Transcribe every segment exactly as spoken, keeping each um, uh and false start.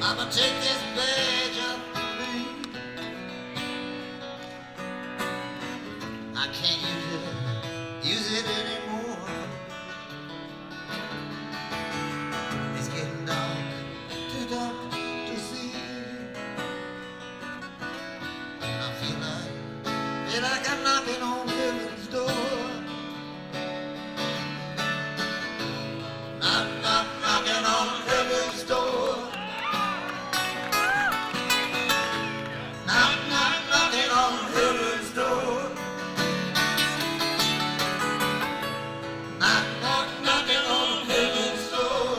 I'ma take this badge off me. I can't use it, use it anymore. It's getting dark, too dark to see. And I feel like, feel like I'm knocking on heaven's door. Knock, knock, knocking on heaven's door. Knock, knock, knocking on heaven's door. Knock, knock, knocking on heaven's door.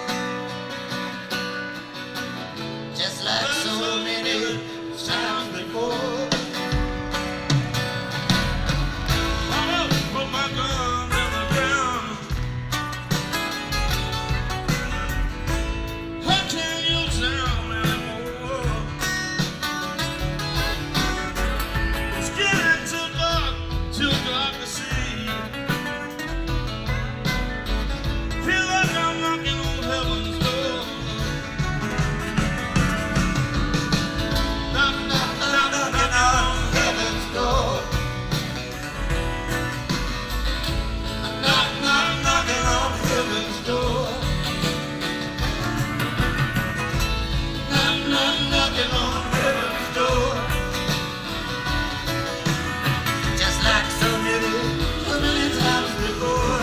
Just like so many times before. Put my gun in the ground. I can't use them anymore. It's getting too dark, too dark to see. Feel like I'm knocking on heaven's door. Knock, knock, knock, knocking on heaven's door. Knock, knock, knocking on heaven's door. Knock, knock, knocking on heaven's door. Just like so many, so many times before.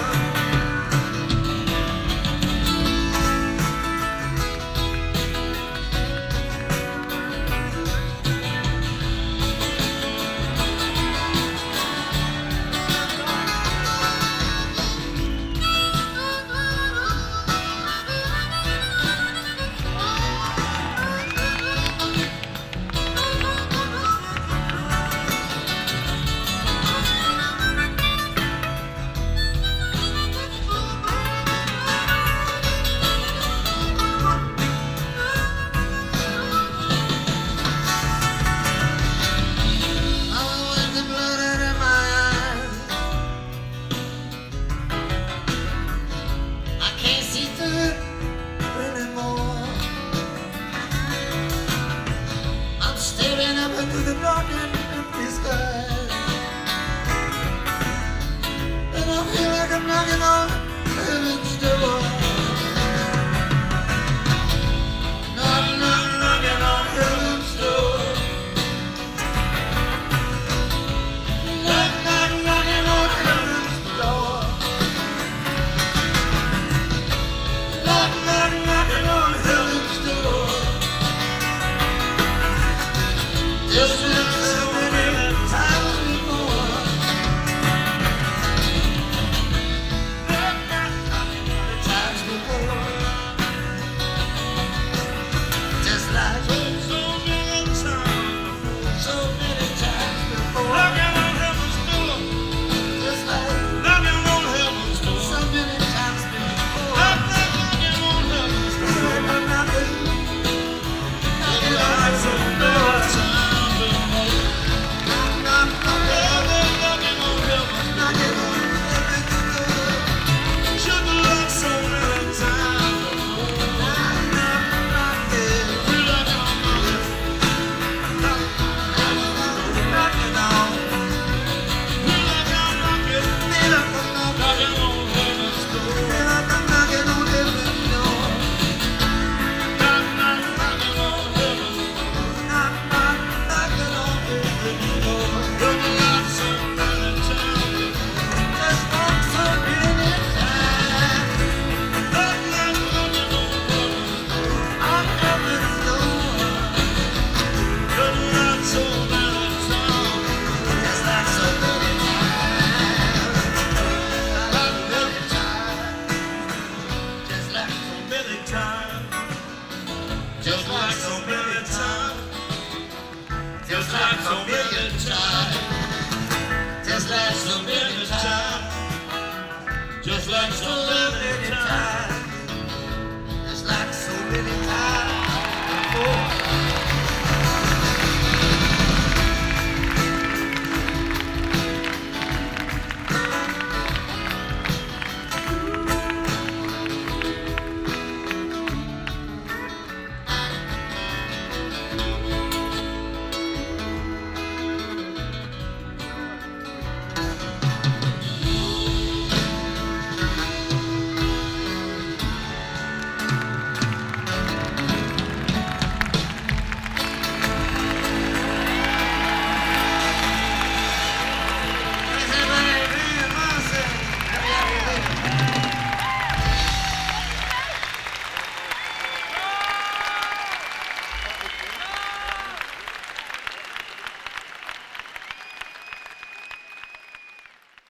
Into the dark and empty sky, and I feel like I'm knocking on heaven's door. Knock, knock, knocking on heaven's door. Knock, knock, knocking on heaven's door. Knock, knock, knocking on heaven's door. Just like so many times before. Times before. Just like so many times, so many times before. Knocking on heaven's door. Just like Knocking on heaven's door. so many times before. Knock, knock, knocking on heaven's door. Knocking, knocking, knocking on Like so heaven's many door. times before. Knock, knock, knocking, Knocking on heaven's door. knocking on heaven's door. Sugar like so many times before. Knock, knock, knocking. Feel like I'm knocking. Knocking on, Feel like I'm knocking. feel like I'm knocking, Knocking on heaven's door. feel like I'm knocking on heaven's door. Knock, knock, knocking on heaven's door. Knock, knock, knocking on heaven's door. Sugar like so many times before. Just like so many times Knock, knock, knocking on heaven's door. on heaven's door. Sugar like so many times. Just like so many times, like many times, just like so Many times. Just like so many times. Just like so many